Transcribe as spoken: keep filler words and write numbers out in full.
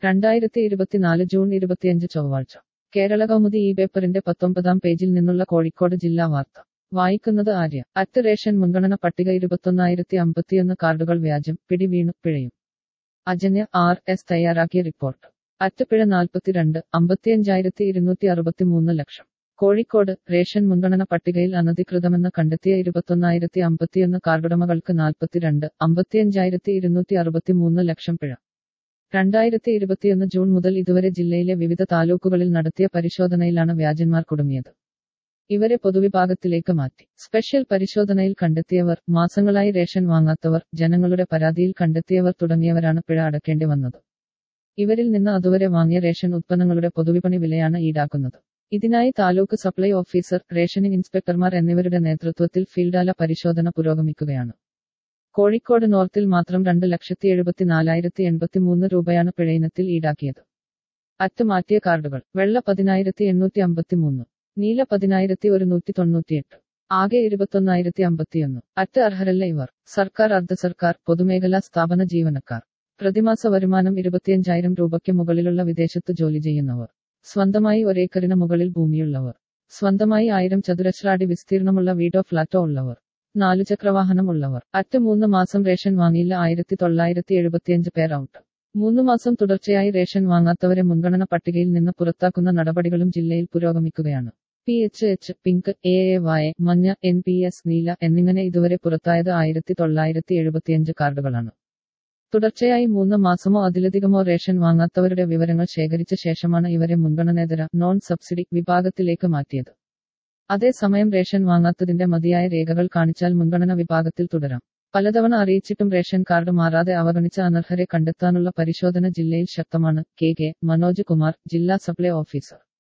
രണ്ടായിരത്തി ഇരുപത്തിനാല് ജൂൺ ഇരുപത്തിയഞ്ച് ചൊവ്വാഴ്ച കേരള കൗമുദി ഈ പേപ്പറിന്റെ പത്തൊമ്പതാം പേജിൽ നിന്നുള്ള കോഴിക്കോട് ജില്ലാ വാർത്ത വായിക്കുന്നത് ആര്യ. അറ്റ് റേഷൻ മുൻഗണന പട്ടിക ഇരുപത്തൊന്നായിരത്തി അമ്പത്തിയൊന്ന് കാർഡുകൾ വ്യാജം, പിടി വീണു പിഴയും. അജന്യ ആർ എസ് തയ്യാറാക്കിയ റിപ്പോർട്ട്. അറ്റ് പിഴ നാൽപ്പത്തിരണ്ട് അമ്പത്തിയഞ്ചായിരത്തി ഇരുന്നൂറ്റി അറുപത്തിമൂന്ന് ലക്ഷം. കോഴിക്കോട് റേഷൻ മുൻഗണന പട്ടികയിൽ അനധികൃതമെന്ന് കണ്ടെത്തിയ ഇരുപത്തൊന്നായിരത്തി അമ്പത്തിയൊന്ന് കാർഡുടമകൾക്ക് നാൽപ്പത്തിരണ്ട് അമ്പത്തിയഞ്ചായിരത്തി ഇരുന്നൂറ്റി അറുപത്തിമൂന്ന് ലക്ഷം പിഴ. രണ്ടായിരത്തി ഇരുപത്തിയൊന്ന് ജൂൺ മുതൽ ഇതുവരെ ജില്ലയിലെ വിവിധ താലൂക്കുകളിൽ നടത്തിയ പരിശോധനയിലാണ് വ്യാജന്മാർ കുടുങ്ങിയത്. ഇവരെ പൊതുവിഭാഗത്തിലേക്ക് മാറ്റി. സ്പെഷ്യൽ പരിശോധനയിൽ കണ്ടെത്തിയവർ, മാസങ്ങളായി റേഷൻ വാങ്ങാത്തവർ, ജനങ്ങളുടെ പരാതിയിൽ കണ്ടെത്തിയവർ തുടങ്ങിയവരാണ് പിഴ അടക്കേണ്ടി വന്നത്. ഇവരിൽ നിന്ന് അതുവരെ വാങ്ങിയ റേഷൻ ഉത്പന്നങ്ങളുടെ പൊതുവിപണി വിലയാണ് ഈടാക്കുന്നത്. ഇതിനായി താലൂക്ക് സപ്ലൈ ഓഫീസർ, റേഷനിംഗ് ഇൻസ്പെക്ടർമാർ എന്നിവരുടെ നേതൃത്വത്തിൽ ഫീൽഡാല പരിശോധന പുരോഗമിക്കുകയാണ്. കോഴിക്കോട് നോർത്തിൽ മാത്രം രണ്ട് ലക്ഷത്തി എഴുപത്തിനാലായിരത്തി എൺപത്തിമൂന്ന് രൂപയാണ് പിഴയിനത്തിൽ ഈടാക്കിയത്. അറ്റ് മാറ്റിയ കാർഡുകൾ: വെള്ള പതിനായിരത്തി എണ്ണൂറ്റി അമ്പത്തിമൂന്ന്, നീല പതിനായിരത്തി ഒരുന്നൂറ്റി തൊണ്ണൂറ്റിയെട്ട്, ആകെ ഇരുപത്തൊന്നായിരത്തി അമ്പത്തിയൊന്ന്. അറ്റ് അർഹരല്ല ഇവർ: സർക്കാർ, അർദ്ധ സർക്കാർ, പൊതുമേഖലാ സ്ഥാപന ജീവനക്കാർ. പ്രതിമാസ വരുമാനം ഇരുപത്തിയഞ്ചായിരം രൂപയ്ക്ക് മുകളിലുള്ള വിദേശത്ത് ജോലി ചെയ്യുന്നവർ. സ്വന്തമായി ഒരേക്കറിന് മുകളിൽ ഭൂമിയുള്ളവർ. സ്വന്തമായി ആയിരം ചതുരശ്രാടി വിസ്തീർണമുള്ള വീടോ ഫ്ളാറ്റോ ഉള്ളവർ. നാലുചക്രവാഹനം ഉള്ളവർ. അറ്റ് മൂന്ന് മാസം റേഷൻ വാങ്ങിയില്ല ആയിരത്തി തൊള്ളായിരത്തി എഴുപത്തിയഞ്ച് പേർ ഔട്ട്. മൂന്ന് മാസം തുടർച്ചയായി റേഷൻ വാങ്ങാത്തവരെ മുൻഗണന പട്ടികയിൽ നിന്ന് പുറത്താക്കുന്ന നടപടികളും ജില്ലയിൽ പുരോഗമിക്കുകയാണ്. P H H, pink, A A Y, മഞ്ഞ, എൻ പി എസ്, നീല എന്നിങ്ങനെ ഇതുവരെ പുറത്തായത് ആയിരത്തി തൊള്ളായിരത്തി എഴുപത്തിയഞ്ച് കാർഡുകളാണ്. തുടർച്ചയായി മൂന്ന് മാസമോ അതിലധികമോ റേഷൻ വാങ്ങാത്തവരുടെ വിവരങ്ങൾ ശേഖരിച്ച ശേഷമാണ് ഇവരെ മുൻഗണനേതര നോൺ സബ്സിഡി വിഭാഗത്തിലേക്ക് മാറ്റിയത്. അതേസമയം റേഷൻ വാങ്ങാത്തതിന്റെ മതിയായ രേഖകൾ കാണിച്ചാൽ മുൻഗണന വിഭാഗത്തിൽ തുടരാം. പലതവണ അറിയിച്ചിട്ടും റേഷൻ കാർഡ് മാറാതെ അവഗണിച്ച അനർഹരെ കണ്ടെത്താനുള്ള പരിശോധന ജില്ലയിൽ ശക്തമാണ്. കെ കെ മനോജ് കുമാർ, ജില്ലാ സപ്ലൈ ഓഫീസർ.